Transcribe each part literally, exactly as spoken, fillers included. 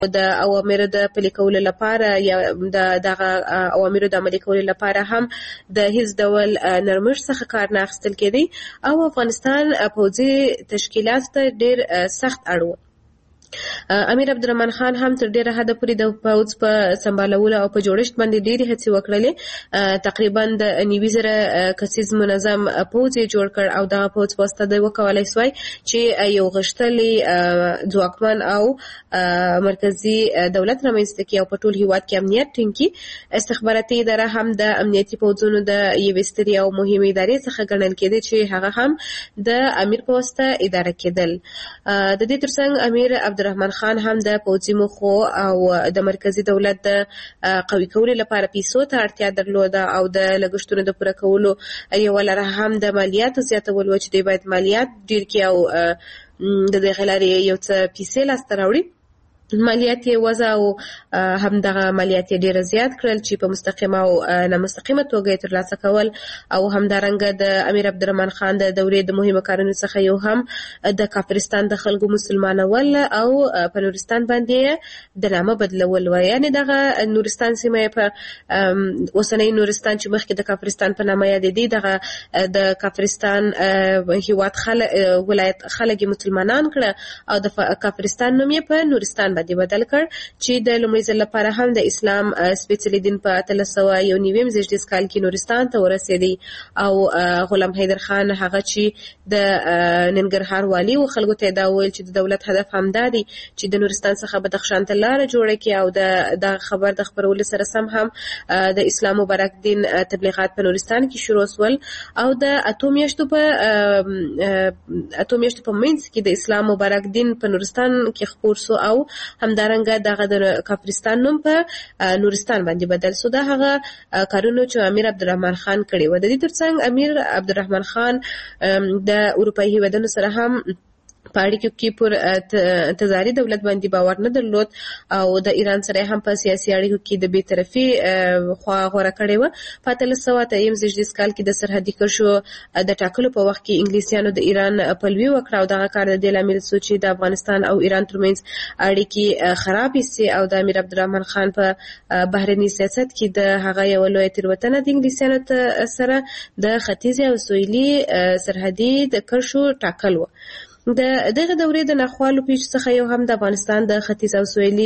د اوامرو د پلي کولو لپاره یا د دغه اوامرو د عملي کولو لپاره هم د هیڅ ډول نرمښت څخه کار نه اخیستل کېدی او افغانستان پوځي تشکیلات ته ډېر سخت اړ و. امیر عبدالرحمن خان هم تر ډیره حده پورې د پوځ په سمبالولو او په جوړښت باندې ډېرې هڅې وکړلې. تقریبا د نوي زره کسیز منظم پوځ یې جوړ کړ او دغه پوځ په واسطه دی وکولای سوای چې یو غښتلی ځواکمن او مرکزي دولت رامنځته کړي او په ټول هیواد کې امنیت ټینګ کړي. استخباراتي اداره هم د امنیتي پوځونو د یوې سترې او مهمې ادارې څخه ګڼل کېده چې هغه هم د امیر په واسطه اداره کېدل. د دې ترڅنګ امیر عبدالرحمن خان هم د پوځي موخو او د مرکزي دولت د قوي کولو لپاره پیسو ته اړتیا درلوده او د لګښتونو د پوره کولو یوه لاره هم د مالیاتو زیاتول و چې دوی باید مالیات ډېر کړي او د دغې لارې یو څه پیسې لاسته راوړي. مالیات یې وضع او همدغه مالیات یې ډېر زیات کړل چې په مستقیمه او نامستقیمه توګه یې ترلاسه کول او همدارنګه د امیر عبدالرحمن خان د دورې د مهمو کارونو څخه یو هم د کافرستان د خلکو مسلمانول او په نورستان باندې د نامه بدلول و. یعنې دغه نورستان سیمه په اوسنۍ نورستان چې مخکې د کافرستان په نامه یادېدی دغه د کافرستان هیواد ولایت خلک مسلمانان کړه او د کافرستان نوم یې په نورستان باندې بدل کړ چې د لومړي ځل لپاره هم د اسلام سپېڅلي دین په اتلس سوه یو نوي زېږدیز کال کې نورستان ته ورسېدی او غلام حیدر خان هغه چې د ننګرهار والي و خلکو ته دا وویل چې د دولت هدف همدا دی چې د نورستان څخه بدخشان ته لاره جوړه کړي او د دغه خبر د خپرولو سره سم هم د اسلام مبارک دین تبلیغات په نورستان کې شروع شول او د اتو میاشتو په اتو میاشتو په منځ کې د اسلام مبارک دین په نورستان کې خپور سو او همدارنګه دغه د کافرستان نوم په نورستان باندې بدل سو. دا هغه کارونه چې امیر عبدالرحمن خان کړي و. د دې ترڅنګ امیر عبدالرحمن خان د اروپایي هیوادونو سره هم په اړیکو کې پر تزاري دولت باندې باور نه درلود او د ایران سره هم په سیاسي اړیکو کې د بې طرفي خوا غوره کړې وه. په اتلس سوه اتهیم زېږدیز کال کې د سرحدي کرښو د ټاکلو په وخت کې انګلیسیانو د ایران پلوي وکړه او دغه کار د دې لامل سو چې د افغانستان او ایران ترمنځ اړیکې خرابې سي او د امیر عبدالرحمن خان په بهرني سیاست کې د هغه یوه لویه تېروتنه د انګلیسیانو سره د ختیځې او سویلي سرحدي د کرښو ټاکل و. د دغه دورې د ناخوالو پیښو څخه یو هم د افغانستان د ختیځ او سویلي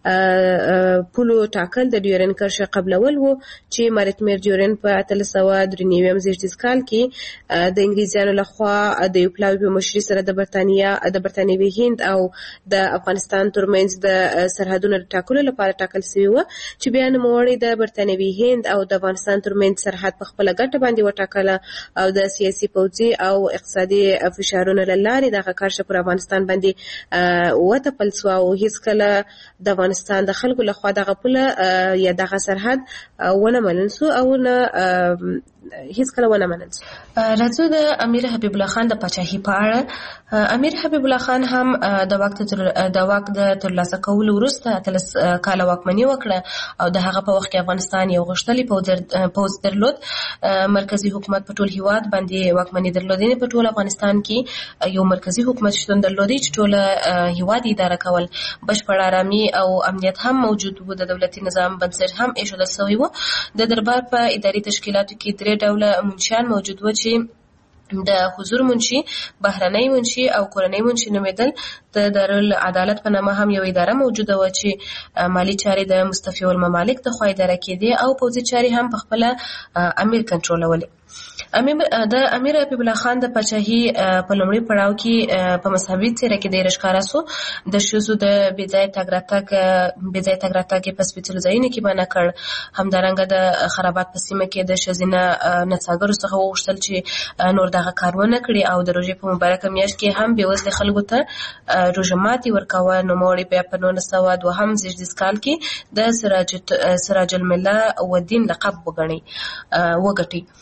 پولو ټاکل د ډیورن کرښه قبلول و چې مارټمیر ډیورن په اتلس سوه درې نوي زېږدیز کال کې د انګلیسیانو لخوا د یو پلاوي په مشرۍ سره د برتانیا د برتانوي هند او د افغانستان ترمنځ د سرحدونو د ټاکلو لپاره ټاکل شوي و چې بیا نوموړی د برتانوي هند او د افغانستان ترمنځ سرحد په خپله ګټه باندې وټاکله او د سیاسي پوځي او اقتصادي فشارونو له لارې د هغه کارشه پر افغانستان باندې وتپل سو او هیڅکله د افغانستان د خلکو لخوا دغه پوله یا دغه سرحد ونه منل سو او نه هیڅکله ونه منل سو. راځو د امیر حبیب الله خان د پاچاهۍ په اړه. امیر حبیب الله خان هم د واک د واک د ترلاسه کولو وروسته اتلس کاله واکمني وکړه او د هغه په وخت کې افغانستان یو غښتلی پوځ درلود. مرکزي حکومت په ټول هیواد باندې واکمني درلودنې په ټول افغانستان کې یو مرکزي حکومت شتون درلودي چې ټوله هیواد اداره کول. بشپړ آرامي او امنیت هم موجود و. د دولتي نظام بنسټ هم ایښودل سوی و. د دربار په اداري تشکیلاتو کې درې ډوله منشیان موجود و چې د حضور منشي، بهرنۍ منشي او کورنۍ منشي نومېدل. د دارالعدالت په نامه هم یو اداره موجوده و چې مالی چارې د مستفیو الممالک د خوا اداره کېدې او پوځي چارې هم په خپله امیر کنټرولولې. د امیر حبیب الله خان د پاچاهۍ په لومړي پړاو کې په مذهبي څېره کې ډېره ښکاره سو. د ښځو د بې ځایه تګ راتګ بې ځایه تګ راتګ یې په سپېڅلو ځایونو کې منع کړ. همدارنګه د خرابات په سیمه کې د ښځینه نڅاګرو څخه وغوښتل چې نور دغه کار ونه کړي او د روژې په مبارکه میاشت کې هم بېوزلې خلکو ته روژه ماتې ورکوه. نوموړی بیا په نولس سوه دوهم زېږدیز کال کې د سراج سراج المله والدین لقب وګڼي وګټي او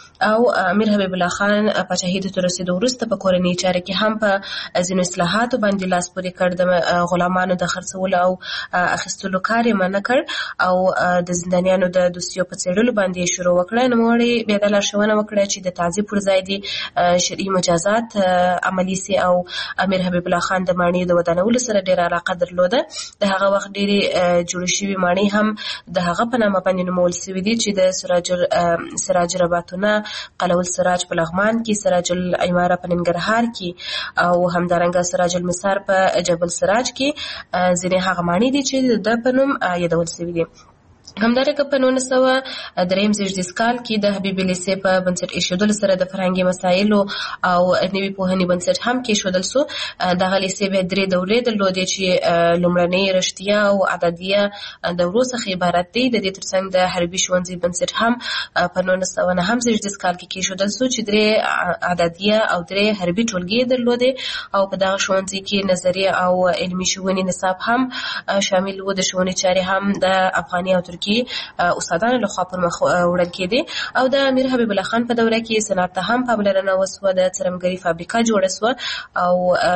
او امیر حبیب الله خان پاچاهي ته رسیدو وروسته په کورنۍ چارو کې هم په ځینو اصلاحاتو باندې لاس پورې کړ، د غلامانو د خرڅولو او اخیستلو کار یې منع کړ او د زندانیانو د دوستیو په څېړلو باندې شروع وکړه. نوموړي بیا د لارښوونه وکړه چې د تعذیب پر ځای دي شرعي مجازات عملي سي او امیر حبیب الله خان د ماڼیو د ودانولو سره ډېره علاقه درلوده. د هغه وخت ډېرې جوړې شوي ماڼۍ هم د هغه په نامه باندې نومول سوي دي چې د سراج سراج رباطونه، قلعه السراج په لغمان کې، سراج العماره په ننګرهار کې او همدارنګه سراج المسار په جبل سراج کې ځینې هغه ماڼۍ دي چې د په نوم یادول سوي دي. همدارنګه په نولس سوه دریم زېږدیز کال کې د حبیبي لیسې په بنسټ ایښودلو سره د فرهنګي مسایلو او نوي پوهنې بنسټ هم کېښودل سو. دغه لیسې بیا درې دورې درلودې چې لومړنۍ رښتیا او اعدادیه دورو څخه عبارت دی. د دې ترڅنګ د حربي ښوونځي بنسټ هم په نولس سوه نهم زېږدیز کال کې کېښودل سو چې درې اعدادیه او درې حربي ټولګې درلودې او په دغه ښوونځي کې نظریه او علمي ښوونې نصاب هم شامل و. د ښوونې چارې هم د افغاني او ترکي استادانو لخوا پر مخ وړل کېدې او د امیر حبیب الله خان په دوره کې صنعت ته هم پاملرنه وسوه. د څرمګري فابریکه جوړه سوه او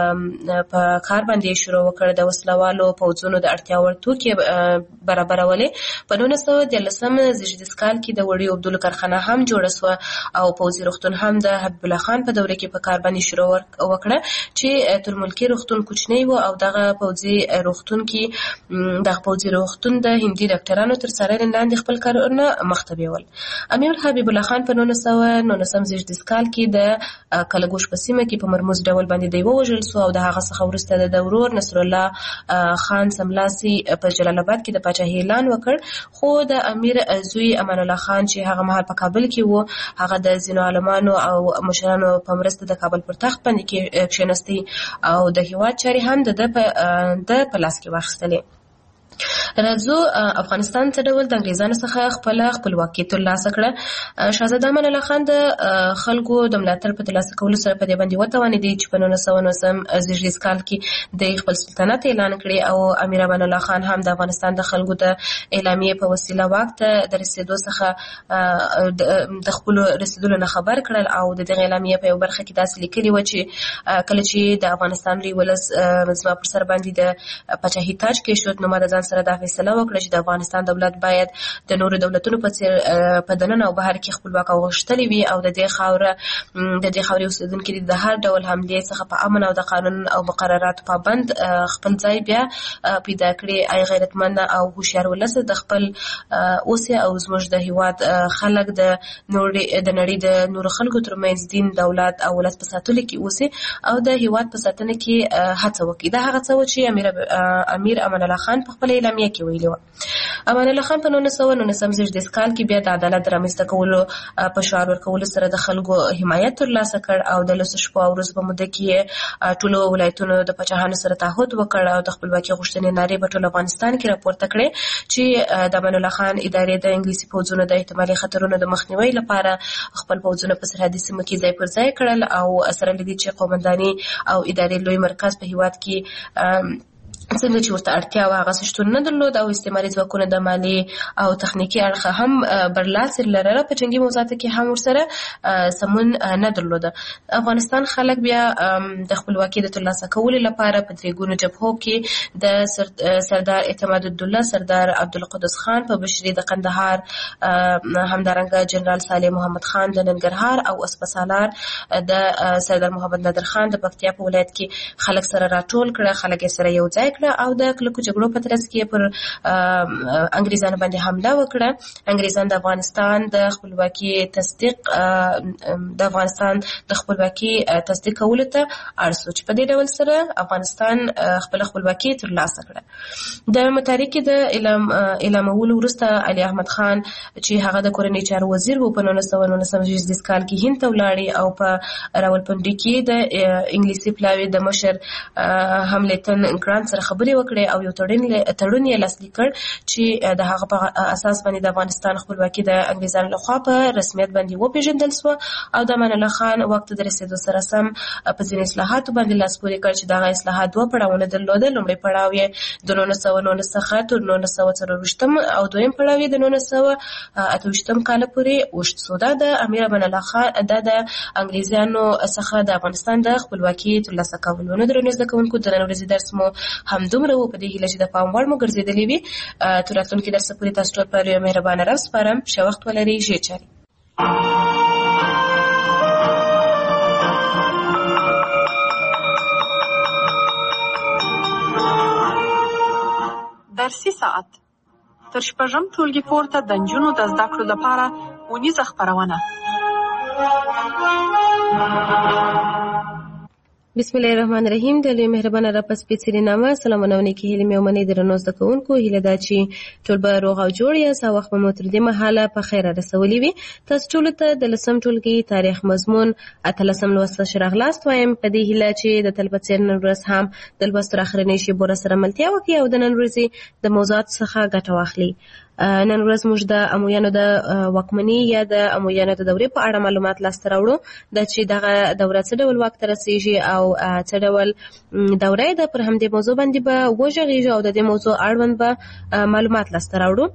په کار باندې شروع وکړ. د وسلوالو پوځونو د اړتیا وړ توکي برابرولې. په نولس سوه دیارلسم زېږدیز کال کې د وړیو اوبدلو کارخانه هم جوړه سوه او پوځي روغتون هم د حبیب الله خان په دوره کې په کار باندې شروع وکړه چې تر ملکي روغتون کوچنی و او دغه پوځي روغتون کې دغه پوځي روغتون د هندي ډاکټرانو تر څارنې لاندې خپل کارونه مخ ته بیول. امیر حبیب الله خان په نولس سوه نولسم زېږدیز کال کې د کلګوش په سیمه کې په مرموز ډول باندې دی ووژل سو او د هغه څخه وروسته د ورور نصرالله خان سملاسي په جلال آباد کې د پاچاهۍ اعلان وکړ. خو د امیر زوی امان الله خان چې هغه مهال په کابل کې و، هغه د ځینو عالمانو او مشرانو په مرسته د کابل پر تخت باندې کښېنستی او د هېواد چارې هم د ده په لاس کې واخیستلې. راځو افغانستان څه ډول د انګریزانو څخه خپل خپلواکي ترلاسه کړه. شهزاده امان الله خان د خلکو د ملاتړ په ترلاسه کولو سره په دې باندې وتوانېدی چې په نولس سوه نولسم زېږدیز کال کې د خپل سلطنت اعلان کړي او امیر امان الله خان هم د افغانستان د خلکو د اعلامیې په وسیله واک ته د رسېدو څخه د خپلو رسېدلو نه خبر کړل او د دغې اعلامیې په یو برخه کې داسې لیکلي و چې کله چې د افغانستان لوی ولس زما پر سر باندې د پاچاهي تاج کېښود نو ما د ځان سره دا فیصله وکړه چې د افغانستان دولت باید د نورو دولتونو په څېر په دننه او بهر کې خپلواک او غښتلې وي او د دې خاوره د دې خاورې اوسېدونکي د هر ډول حملې څخه په امن او د قانون او مقرراتو پابند خپل ځای بیا پیدا کړي. ای غیرتمند او هوښیار ولس د خپل اوسې او زموږ د هېواد خلک د نورې د نړۍ د نورو خلکو ترمنځ دین، دولت او ولس په ساتلو کې اوسي او د هېواد په ساتنه کې هڅه وکړي. دا هغه څه و چې امیر امیر امان الله خان په خپل اعلامیه کې ویلي و. امان الله خان په نولس سوه نولسم زېږدیز کال کې بیا د عدالت د رامنځته کولو په شعار ورکولو سره د خلکو حمایت ترلاسه کړ او د لسو شپو او ورځو په موده کې ټولو ولایتونو د پاچاهانو سره تعهد وکړ او د خپلواکۍ غوښتنې نارې په ټول افغانستان کې راپورته کړې چې د امان الله خان ادارې د انګلیسي پوځونو د احتمالي خطرونو د مخنیوي لپاره خپل پوځونه په سرحدي سیمو کې ځای پر ځای کړل او سره له دې چې قومنداني او ادارې لوی مرکز په هېواد کې څنګه چې ورته اړتیا وه هغه شتون نه درلود او استعماري ځواکونه د مالي او تخنیکي اړخه هم برلاسي لرله. په جنګي موضوعاتو کې هم ورسره سمون نه درلوده. افغانستان خلک بیا د خپلواکۍ د ترلاسه کولو لپاره په درې ګونو جبهو کې د سردار اعتماد الدوله، سردار عبدالقدوس خان په مشري د قندهار، همدارنګه جنرال صالح محمد خان د ننګرهار او اسپسالار د سردار محمد نادر خان د پکتیا په ولایت کې خلک سره راټول کړه. خلک یې سره یو ځای او د کلکو جګړو په ترڅ کې پر انګریزانو باندې حمله وکړه. انګریزان د افغانستان د خپلواکۍ تصدیق د افغانستان د خپلواکۍ تصدیق کولو ته اړ شو چې په دې ډول سره افغانستان خپل خپلواکۍ ترلاسه کړه. د متحرکې د اعلام اعلامولو وروسته علي احمد خان چې هغه د کورنۍ چارو وزیر و په نولس سوه نولسم زېږدیز کال کې هند ته ولاړې او په راولپنډي کې د انګلیسي پلاوي د مشر هملتن ګرانت سره خبرې وکړې او یو تړون تړون یې لاسلیک کړ چې د هغه په اساس باندې د افغانستان خپلواکي د انګریزانو لخوا په رسمیت باندې وپېژندل شوه او د امان الله خان وخت د رسېدو سره سم په ځینې اصلاحاتو باندې لاس پورې کړ چې دغه اصلاحات دوه پړاوونه درلودل. لومړی پړاو یې د نولس سوه نولس څخه تر نولس سوه څلرویشتم او دویم پړاو یې د نولس سوه اته ویشتم کال پورې اوږد شو. دا د امیر امان الله خان دا د انګریزانو څخه د افغانستان د خپلواکي ترلاسه کولو. نو درنو زده کوونکو د نن ورځې درس مو همدومره و. په دې هیله چې د پام وړ مو ګرځېدلی وي. تر راتلونکي درسه پورې تاسو ټول په لویه مهربانه رب سپارم. ښه وخت ولرئ. ښې چارې. درسي ساعت تر شپږم ټولګي پورته د نجونو د زده کړو لپاره اونیزه خپرونه. بسم الله الرحمن الرحیم. د لوی مهربانه رب په سپېڅلي نامه سلامونه او نیکې هیلې مې ومنئ. درنو زده کوونکو، هیله ده چې ټول به روغ او جوړ یاست او وخت به مو تر دې مهاله په خیره رسولی وي. تاسو ټولو ته د لسم ټولګي تاریخ مضمون اتلسم لوست ښه راغلاست وایم په دې هیله چې د تل په څېر نن ورځ هم د لوست تر اخرنۍ شېبو راسره ملتیا وکړي او د نن ورځې د موضوعاتو څخه ګټه واخلي. نن ورځ موږ د امویانو د واکمنۍ یا د امویانو د دورې په اړه معلومات لاسته راوړو. د چې دغه دوره څه ډول واک ته رسېږي او څه ډول دوره ده، پر همدې موضوع باندې به وغږېږو او د دې موضوع اړوند به معلومات لاسته راوړو.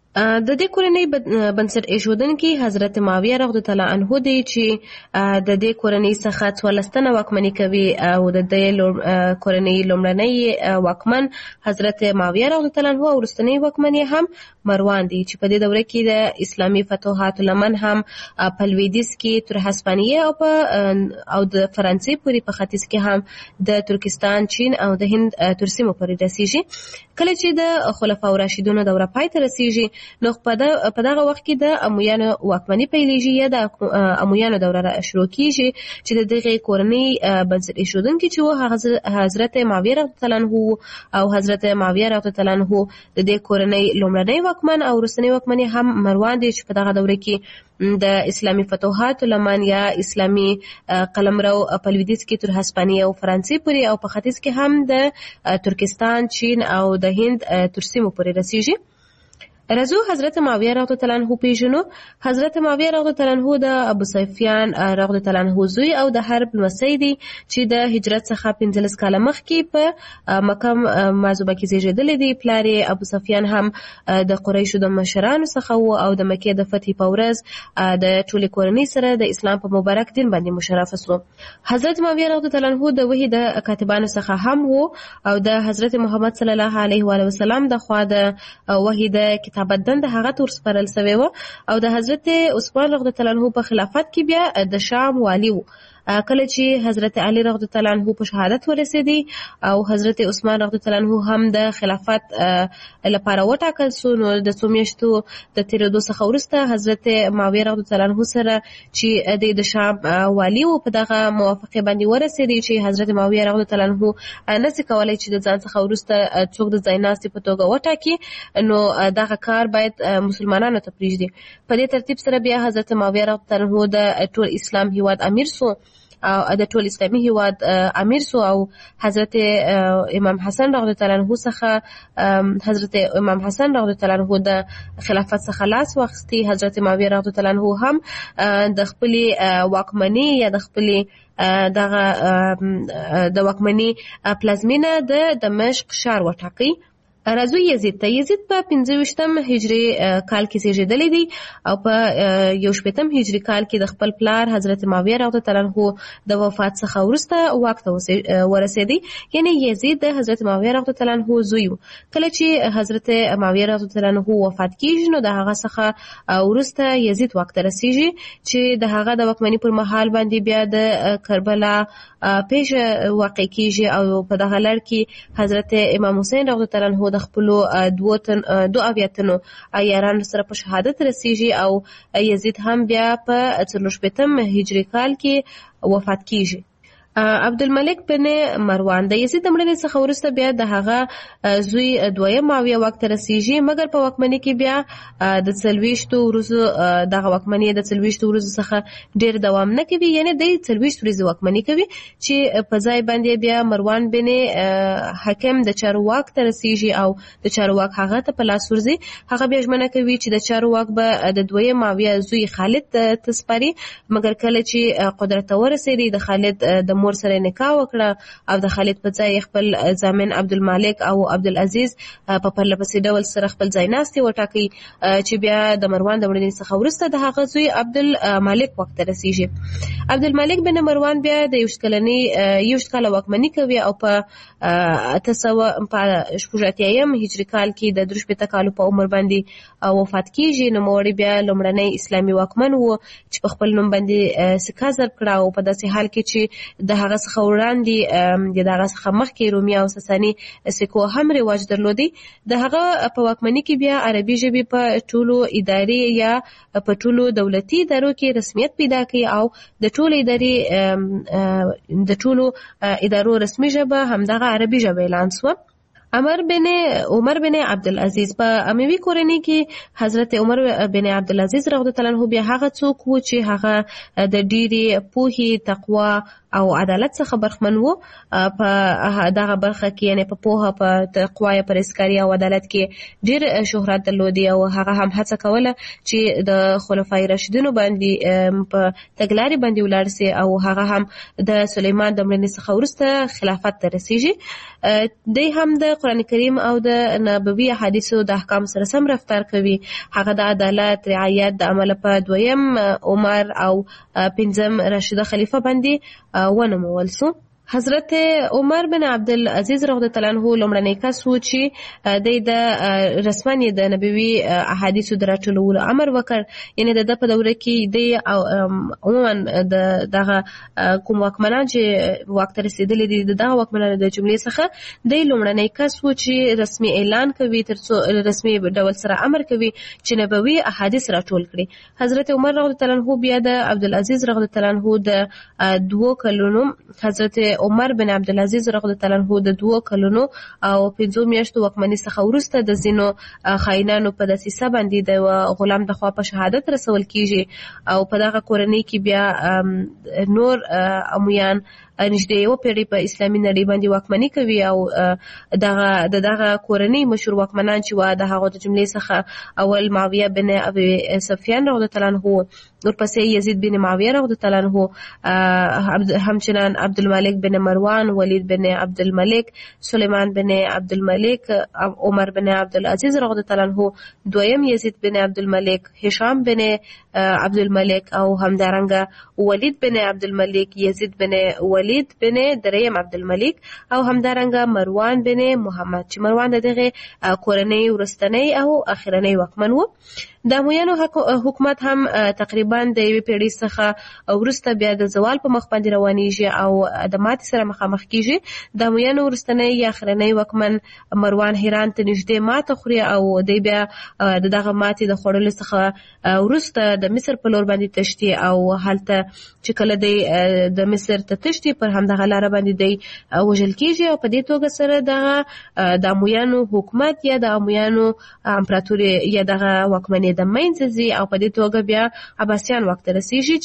د دې کورنۍ بنسټ ایښودونکي حضرت معاویه رضی الله عنه دی چې د دې کورنۍ څخه څوارلس تنه واکمني کوي او د دې کورنۍ لومړنی واکمن حضرت معاویه رضی الله عنه او وروستنی واکمن هم مروان دی چې په دې دوره کې د اسلامي فتوحاتو لمن هم په لویدیځ کې تر هسپانیې او په او د فرانسې پورې په ختیځ کې هم د ترکستان، چین او د هند تر سیمو پورې رسیږي. کله چې د خلفاء راشدینو دوره پای ته رسیږي نو په دغه وخت کې د امویانو واکمني پیلېږي یا د امویانو دوره شروع کیږي چې د دغه کورنۍ بنسټ ایښودونکي چې و حضرت معاویه رضی الله عنه او حضرت معاویه رضی الله عنه د دې کورنۍ لومړنی واکمن او وروستنی واکمن هم مروان دی چې په دغه دوره کې د اسلامي فتوحاتو لمن یا اسلامي قلمرو په لویدیځ کې تر هسپانیې او فرانسې پورې او په ختیځ کې هم د ترکستان، چین او د هند تر سیمو پورې رسیږي. راځو حضرت معاویه رضی الله عنه پیژنو. حضرت معاویه رضی الله عنه د ابو سفیان رضی الله عنه زوی او د حرب لمسی دی چې د هجرت څخه پنځلس کاله مخکې په مکه معظمه کې زیږېدلی دی. پلار یې ابو سفیان هم د قریشو د مشرانو څخه و او د مکې د فتح په ورځ د ټولې کورنۍ سره د اسلام په مبارک دین باندې مشرفه شو. حضرت معاویه رضی الله عنه د وحی د کاتبانو څخه هم و او د حضرت محمد صلی الله علیه و آله وسلم د خوا د وحی د کتابت دنده هغه تور سپارل شوی و او د حضرت عثمان رضی الله عنه په خلافت کې بیا د شام والی و. کله چې حضرت علی رضی الله عنه په شهادت ورسېدی او حضرت عثمان رضی الله عنه هم د خلافت لپاره وټاکل شو نو د څو میاشتو د تیرېدو څخه وروسته حضرت معاویه رضی الله عنه سره چې د شام والی و په دغه موافقه باندې ورسېدی چې حضرت معاویه رضی الله عنه نشي کولای چې د ځان څخه وروسته څوک د ځایناستي په توګه وټاکي، نو دغه کار باید مسلمانانو ته پرېږدي. په دې ترتیب سره بیا حضرت معاویه رضی الله عنه د ټول اسلام هیواد امیر شو او د ټول اسلامي هیواد امیر شو او حضرت امام حسن رضی الله عنه څخه حضرت امام حسن رضی الله عنه د خلافت څخه لاس واخیستی. حضرت معاویه رضی الله عنه هم د خپل واکمنۍ یا د خپل دغه د واکمنۍ پلازمینه د دمشق ښار وټاکي. راځو یزید ته. یزید په پنځه ویشتم هجري کال کې زیږېدلی دی او په یو شپېتم هجري کال کې د خپل پلار حضرت معاویه رضی الله عنه د وفات څخه وروسته واک ته ورسېدی. یعنی یزید د حضرت معاویه رضی الله عنه زوی و. کله چې حضرت معاویه رضی الله عنه وفات کیږي نو د هغه څخه وروسته یزید واک ته رسیږي چې د هغه د واکمنۍ پر مهال باندې بیا د کربلا پیښه واقع کیږي او په دغه لړ کې حضرت امام حسین رضی الله عنه د خپل دوه تن دوه اویاتنو عیارانو سره په شهادت رسیږي او یزید هم بیا په څلور شپېتم هجري کال کې وفات کیږي. عبدالملک بن مروان د یزید د مړینې څخه وروسته بیا د هغه زوی دویم معاویه واک ته رسیږي، مګر په واکمنۍ کې بیا د څلوېښتو ورځو دغه واکمنۍ د څلوېښتو ورځو څخه ډېر دوام نه کوي، یعنې دی څلوېښت ورځې واکمني کوي چې په ځای باندې بیا مروان بن حکم د چارو واک ته رسیږي او د چارو واک هغه ته په لاس ورځي. هغه بیا ژمنه کوي چې د چارو واک به د دویم معاویه زوی خالد ته سپاري، مګر کله چې قدرت ته ورسېدی د خالد د مور سره نکاح وکړه او د خالد په ځای خپل ضامن عبدالمالک او عبدالعزیز په پرله پسې ډول سره خپل ځایناستي وټاکي چې بیا د مروان د مړینې څخه وروسته د هغه زوی عبدالمالک واک ته رسیږي. عبدالمالک بن مروان بیا د یوشت کلنۍ یوشت کاله واکمني کوي او په اته سوه په شپږ اتیایم هجري کال کې د درې شپېته کالو په عمر باندې وفات کیږي. نوموړی بیا لومړنی اسلامي واکمن و چې په خپل نوم باندې سکه ضرب کړه او په داسې حال کې چې د هغه څخه وړاندې د هغه څخه مخکې رومي او ساساني سکو هم رواج درلودي. د هغه په واکمنۍ کې بیا عربي ژبې په ټولو اداري یا په ټولو دولتي ادارو کې رسمیت پیدا کړي او د ټولو اداري د ټولو ادارو رسمي ژبه همدغه عربي ژبه اعلان شوه. عمر بن عمر بن عبدالعزیز په اموي کورنۍ کې حضرت عمر بن عبدالعزیز رضی الله عنه بیا هغه څوک و چې هغه د ډېرې پوهې، تقوا او عدالت څخه برخمن وو. په دغه برخه کې یعنې په پوهه، په تقوا یا پرهیزکاري او عدالت کې ډېر شهرت درلودي او هغه هم هڅه کوله چې د خلفای راشدینو باندې په تګلارې باندې ولاړ سي او هغه هم د سلیمان د مړینې څخه وروسته خلافت ته رسیږي. دی هم د قرآن کریم او د نبوي احادیثو د احکام سره سم رفتار کوي. هغه د عدالت، رعایت د عمله په دویم عمر او پنځم راشده خلیفه باندې ونومول سو. حضرت عمر بن عبدالعزیز رضی الله عنه لومړنی کس و چې د د رسمن د نبوي احادیثو د راټولولو امر وکړ، یعنی د د په دوره کې د عموما د دغه کوم واکمنان چې واک ته رسېدلي دي د دغه واکمنانو د جملې څخه د لومړنی کس و چې رسمي اعلان کوي، ترڅو رسمي ډول سره امر کوي چې نبوي احادیث راټول کړي. حضرت عمر رضی الله عنه بیا د عبدالعزیز رضی الله عنه د دوه کلونو حضرت عمر بن عبدالعزیز رضی الله عنه د دوه کلونو او پنځو میاشتو واکمنۍ څخه وروسته د ځینو خاینانو په دسیسه باندې د غلام د خوا په شهادت رسول کیږي او په دغه کورنۍ کې بیا نور امویان نږدې یوه پیړۍ په اسلامي نړۍ باندې واکمني کوي او دغه د دغه کورنۍ مشهور واکمنان چې وه د هغو د جملې څخه اول معاویه بن ابي سفیان رضی الله عنه، ورپسې یزید بن معاویه رضی الله عنه، همچنان عبدالملک بن مروان، ولید بن عبدالملک، سلیمان بن عبدالملک، عمر بن عبدالعزیز رضی الله عنه، دویم یزید بن عبدالملک، هشام بن عبدالملک او همدارنګه ولید بن عبدالملک، یزید بن ولید بن دریم عبدالملک او همدارنګه مروان بن محمد چې مروان د دغه کورنۍ وروستنی او اخرنی واکمن و. د امویانو حکومت هم تقریبا د یوې پیړۍ څخه وروسته بیا د زوال په مخ باندې روانیږي او د ماتې سره مخامخ کیږي. د امویانو وروستنی یا اخرنی واکمن مروان هران ته نږدې ماته خوري او دی بیا د دغه ماتې د خوړلو څخه وروسته د مصر په لور باندې تښتي او هلته چې کله دی د مصر ته تښتي پر همدغه لاره باندې دی وژل کیږي او په دې توګه سره دغه د امویانو حکومت یا د امویانو امپراتوري یا دغه واکمني د منځه ځي او په دې توګه بیا عباسیان واک ته رسیږي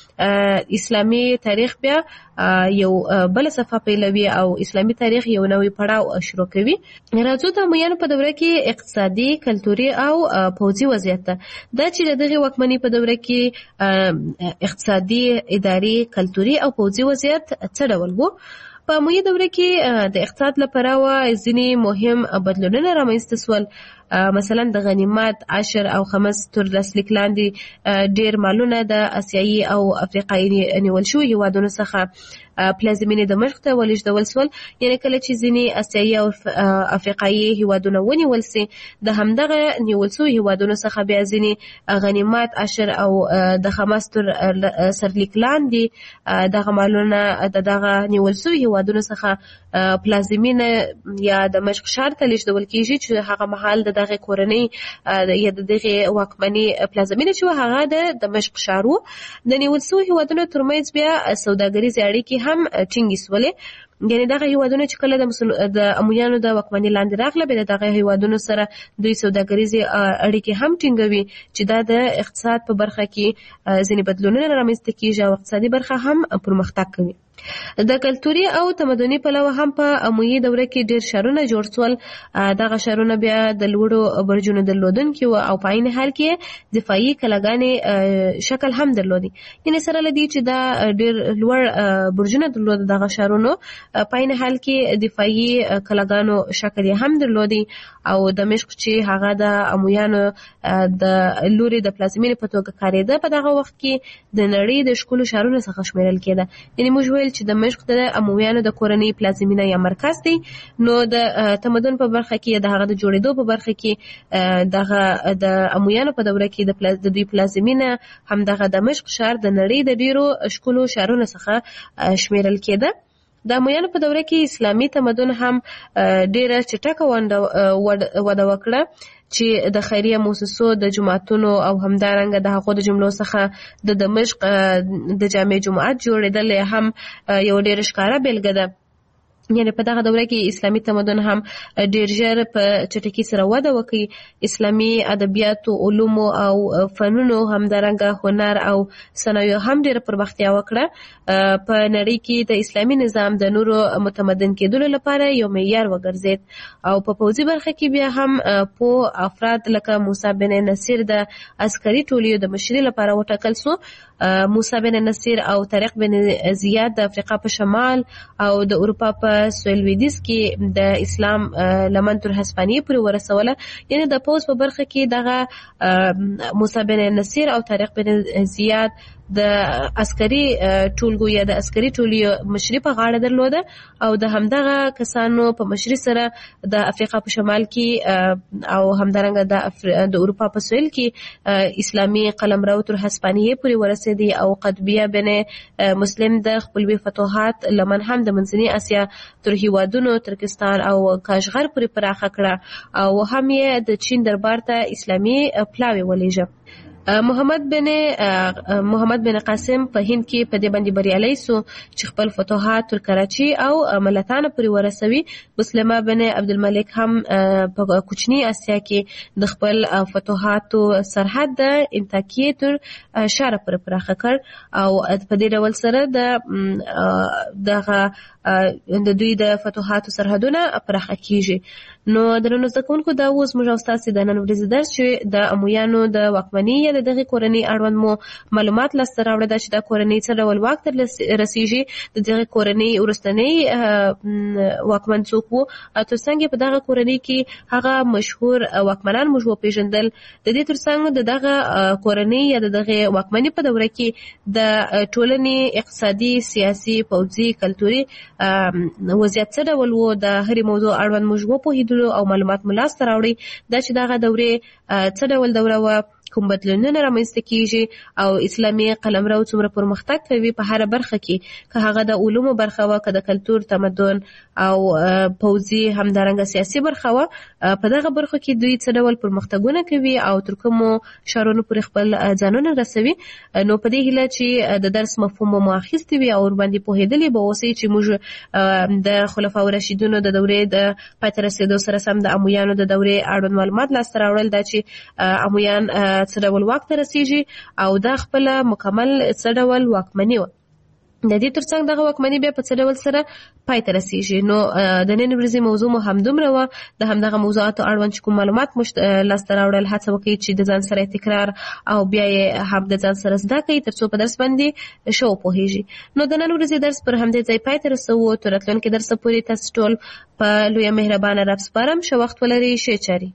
چې اسلامي تاریخ بیا یو بل صفحه پیلوي او اسلامي تاریخ یو نوی پړاو شروع کوي. راځو د امویانو په دوره کې اقتصادي، کلتوري او پوځي وضعیت ته. دا چې د دغه واکمنۍ په دوره کې اقتصادي، اداري، کلتوري او پوځي وضعیت څه ډول وو؟ په اموي دوره کې د اقتصاد لپاره ځینې مهم بدلونونه رامنځته سول. مثلا د غنیمت، عشر او خمس تر لاسلیک لاندې ډیر مالونه د اسیایي او افریقایي نیول شوي هیوادونو څخه پلازمینې دمشق ته ولېږدول سول. یعنې کله چې ځینې اسیایي او افریقایي هیوادونه ونیول سي، د همدغه نیول شوي هیوادونو څخه بیا ځینې غنیمت، عشر او د خمس تر سرلیک لاندې دغه مالونه د دغه نیول شوي هیوادونو څخه پلازمینه یا دمشق ښار ته لېږدول کیږي چې هغه مهال د دغه کورنۍ یا د دغه واکمنۍ پلازمینه چې هغه د دمشق ښار و. د نیول شوي هیوادونو ترمنځ بیا سوداګریزې اړیکې هم ټینګې سولې. یعنې دغه هیوادونه چې کله د د امویانو د واکمنۍ لاندې راغله، بیا د دغه هیوادونو سره دوی سوداګریزې اړیکې هم ټینګوي چې دا د اقتصاد په برخه کې ځینې بدلونونه رامنځته کیږي او اقتصادي برخه هم پرمختګ کوي. د کلتوري او تمدني پلوه هم په امویي دوره کې ډېر ښارونه جوړ سول. دغه ښارونه بیا د لوړو برجونو درلودونکي وو او په عین حال کې دفاعي کلاګانې شکل هم درلودي. یعنې سره له دې چې دا ډېر لوړ برجونه درلود دغه ښارونو، په عین حال کې دفاعي کلاګانو شکل یې هم درلودي. او دمشق چې هغه د امویانو د لوري د پلازمینې په توګه کارېده، په دغه وخت کې د نړۍ د ښکلو ښارونو څخه شمیرل کېده. یعنې موږ ویل چې دمشق د امویانو د کورنۍ پلازمینه یا مرکز دی. نو د تمدن په برخه کې د هغه د جوړېدو په برخه کې دغه د امویانو په دوره کې د دوی پلازمینه هم دغه دمشق ښار د نړۍ د ډیرو ښکلو ښارونو څخه شمیرل کېده. د امویانو په دوره کې اسلامي تمدن هم ډیره چټکه وده وکړه چې د خیریه مؤسسو د جماعتونو او همدارنګه د هغو د جملو څخه د دمشق د جامع جماعت جوړېدل هم یو ډیره ښکاره بیلګه ده. یعنې په دغه دوره کې اسلامي تمدن هم ډیر ژر په چټکۍ سره وده وکړي. اسلامي ادبیاتو، علومو او فنونو، همدارنګه هنر او صنایعو هم ډیره پرمختیا وکړه. په نړۍ کې د اسلامي نظام د نورو متمدن کېدلو لپاره یو معیار وګرځید. او په پوځي برخه کې بیا هم په افراد لکه موسی بن نصیر د عسکري ټولیو د مشرۍ لپاره وټاکل سو. موسی بن نصیر او طارق بن زیاد د افریقا په شمال او د اروپا په سویل لویدیځ کې د اسلام لمن تر هسپانیې پورې ورسوله. یعنې د پوځ په برخه کې دغه موسی بن نصیر او طارق بن زیاد د عسکري ټولګو یا د عسکري ټولیو مشري په غاړه درلوده او د همدغه کسانو په مشري سره د افریقا په شمال کې او همدارنګه د د اروپا په سویل کې اسلامي قلمرو تر هسپانیې پورې ورسېدی. او قطبیه بن مسلم د خپلوي فتوحات لمن هم د منځنۍ اسیا تر هیوادونو ترکستان او کاشغر پورې پراخه کړه او هم یې د چین دربار ته اسلامي پلاوی ولېږه. محمد بن محمد بن قاسم په هند کې په دې باندې بریالی سو چې خپل فتوحات تر کراچي او ملتان پورې ورسوي. مسلمه بن عبدالملک هم په کوچنی اسیا کې د خپل فتوحاتو سرحد د انتاکیې تر شاره پورې پراخه کړ او په دې ډول سره د دغه د دوی د فتوحاتو سرحدونه پراخه کیږي. نو درنو زده کوونکو، دا اوس موږ او ستاسې د نن ورځې درس چې د امویانو د واکمنۍ یا د دغې کورنۍ اړوند مو معلومات لاسته راوړه دا چې دا کورنۍ څه ډول واک ته رسیږي، د دغې کورنۍ وروستنۍ واکمن څوک وو او تر څنګ په دغه کورنۍ کې هغه مشهور واکمنان موږ وپېژندل. د دې تر څنګ د دغه کورنۍ یا د دغې واکمنۍ په دوره کې د ټولنې اقتصادي، سیاسي، پوځي، کلتوري وضعیت څه ډول وو، د هرې موضوع اړوند موږ وپوهېدلو او معلومات مو لاسته راوړئ دا چې دغه دورې څه ډول دوره وه، کوم بدلونونه رامنځته کیږي او اسلامي قلمرو څومره پرمختګ کوي په هره برخه کې، که هغه د علومو برخه وه، که د کلتور، تمدن او پوځي همدارنګه سیاسي برخه وه. په دغه برخو کې دوی څه ډول پرمختګونه کوي او تر کومو ښارونو پورې خپل ځانونه رسوي. نو په دې هیله چې د درس مفهوم مو اخیستی وي او ورباندې پوهېدلي به اوسئ چې موږ د خلفاء راشدینو د دورې د پای ته رسېدو سره سم د امویانو د دورې اړوند معلومات لاسته راوړل، دا چې امویان څه ډول واک ته رسیږي او دا خپله مکمل څه ډول واکمني وه. د دې ترڅنګ دغه واکمني بیا په څه ډول سره پای ته رسیږي. نو د نن ورځې موضوع مو همدومره وه. د همدغه موضوعاتو اړوند چې کوم معلومات مو لاسته راوړل، هڅه وکړئ چې د ځان سره تکرار او بیا یې هم د ځان سره زده کړئ تر څو په درس باندې ښه وپوهېږي. نو د نن ورځې درس پر همدې ځای پای ته رسوو. تر راتلونکي درسه پورې تاسو ټول په لویه مهربانه رب سپارم. ښه وخت ولرئ. ښې چارې.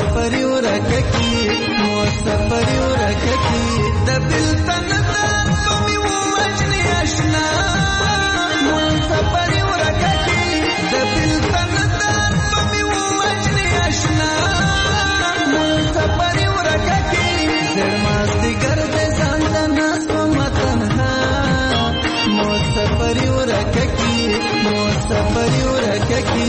سفری ورککی مو سفری ورککی دبل تندر پمی وجنی اشنا مو سفری ورککی دبل تندر پمی وجنی اشنا مو سفری ورککی زرماز دیگر دے زانتا ناس پما تنها مو سفری ورککی مو سفری ورککی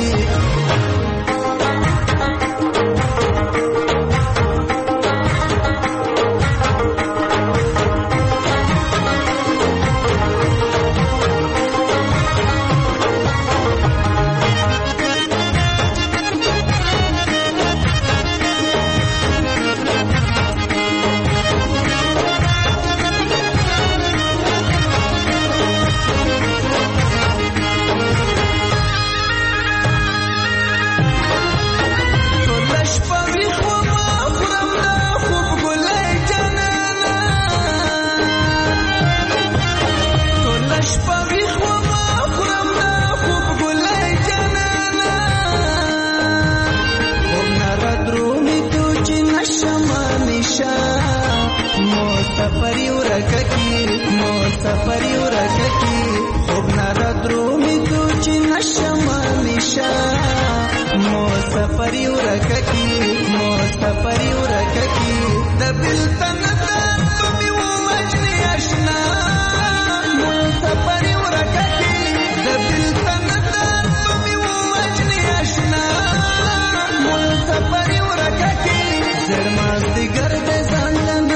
سفری ورککی مو سفری ورککی خوب نردرو می تو چی نشم نیشا مو سفری ورککی مو سفری ورککی دبل تندر تمی وجنی اشنا مو سفری ورککی دبل تندر تمی وجنی اشنا مو سفری ورککی زرماز دیگر دے زانلنا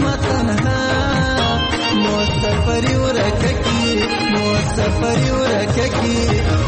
سفری ورککی مو سفری ورککی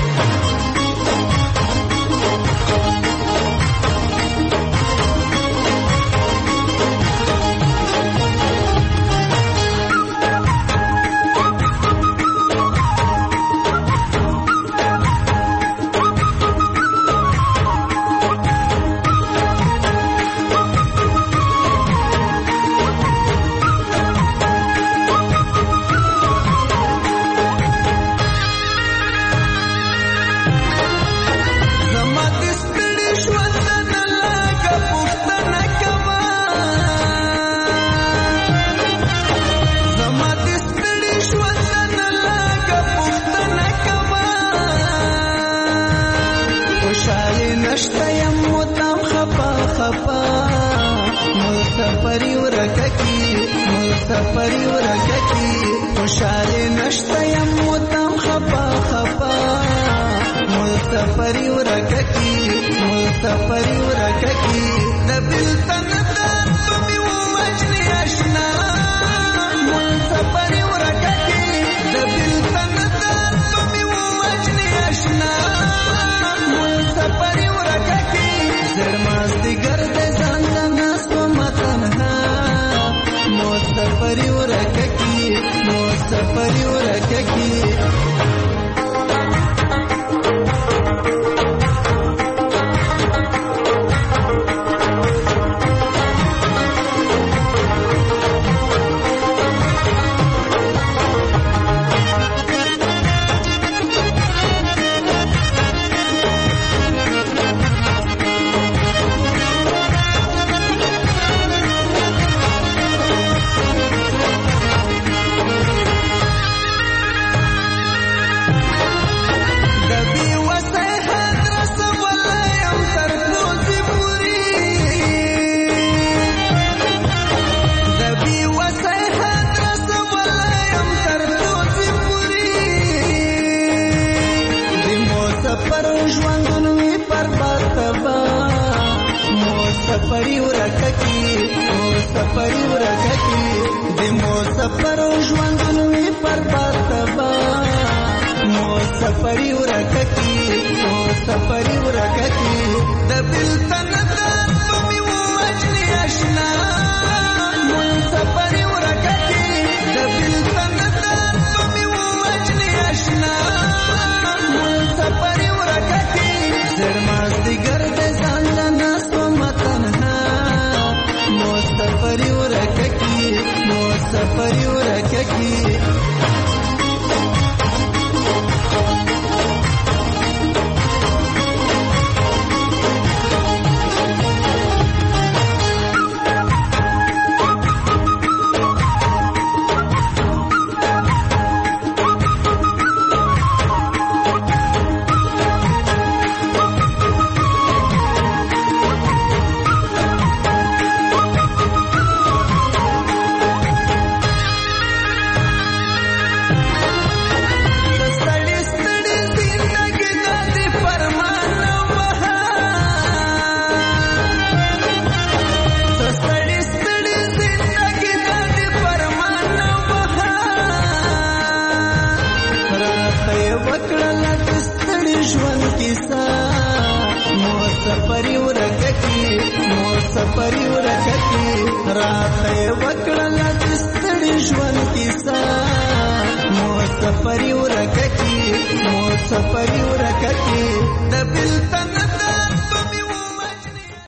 سفری ورککی مو سفری ورککی خوشالی نشتا یم مدام خپا خپا مو سفری ورککی مو سفری ورککی دبل تندر پمی وجنی اشنا مو سفری ورککی دبل تندر پمی وجنی اشنا مو سفری ورککی زرماز دیگر دے زانتا ناس سفری ورککی مو سفری ورککی سفری ورککی مو سفری ورککی د مو سفر ژوندونوي پر باتبا مو سفری ورککی مو سفری ورککی د بل تندر پمی وجنی اشنا مو سفری ورککی د بل تندر پمی وجنی اشنا مو سفری ورککی زرماز دیگر د ځان له سفری ورککی مو سفری ورککی راته وکړه د ستړي ژوند کیسه مو سفر ورکه کی مو سفر ورکه